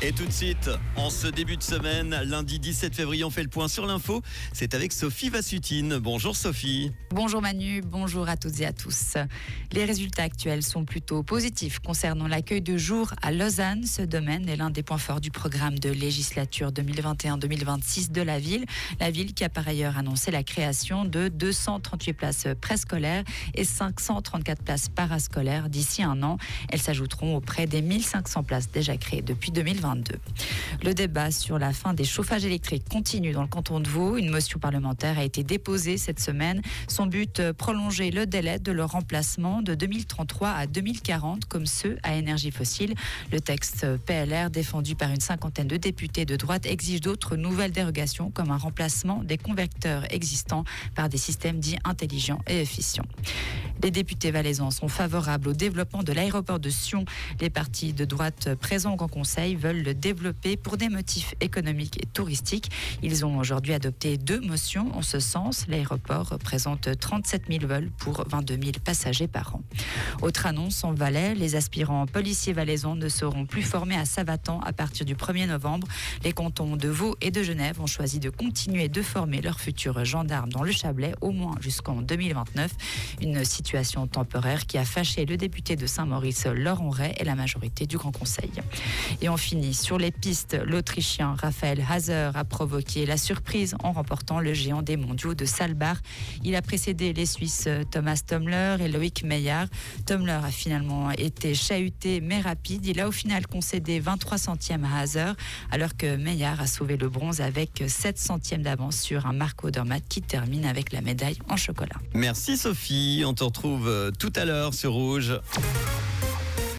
Et tout de suite, en ce début de semaine, lundi 17 février, on fait le point sur l'info. C'est avec Sophie Vassutine. Bonjour Sophie. Bonjour Manu, bonjour à toutes et à tous. Les résultats actuels sont plutôt positifs concernant l'accueil de jour à Lausanne. Ce domaine est l'un des points forts du programme de législature 2021-2026 de la ville. La ville qui a par ailleurs annoncé la création de 238 places préscolaires et 534 places parascolaires d'ici un an. Elles s'ajouteront auprès des 1500 places déjà créées depuis 2022. Le débat sur la fin des chauffages électriques continue dans le canton de Vaud. Une motion parlementaire a été déposée cette semaine. Son but, prolonger le délai de leur remplacement de 2033 à 2040 comme ceux à énergie fossile. Le texte PLR défendu par une cinquantaine de députés de droite exige d'autres nouvelles dérogations comme un remplacement des converteurs existants par des systèmes dits intelligents et efficients. Les députés valaisans sont favorables au développement de l'aéroport de Sion. Les partis de droite présents au Grand Conseil veulent le développer pour des motifs économiques et touristiques. Ils ont aujourd'hui adopté 2 motions en ce sens. L'aéroport représente 37 000 vols pour 22 000 passagers par an. Autre annonce en Valais, les aspirants policiers valaisans ne seront plus formés à Savatan à partir du 1er novembre. Les cantons de Vaud et de Genève ont choisi de continuer de former leurs futurs gendarmes dans le Chablais, au moins jusqu'en 2029. Une situation temporaire qui a fâché le député de Saint-Maurice, Laurent Ray, et la majorité du Grand Conseil. Et on finit sur les pistes. L'Autrichien Raphaël Haser a provoqué la surprise en remportant le géant des mondiaux de Saalbach. Il a précédé les Suisses Thomas Tommler et Loïc Meillard. Tommler a finalement été chahuté mais rapide. Il a au final concédé 23 centièmes à Haser, alors que Meillard a sauvé le bronze avec 7 centièmes d'avance sur un Marco Odermatt qui termine avec la médaille en chocolat. Merci Sophie, on te retrouve tout à l'heure sur Rouge.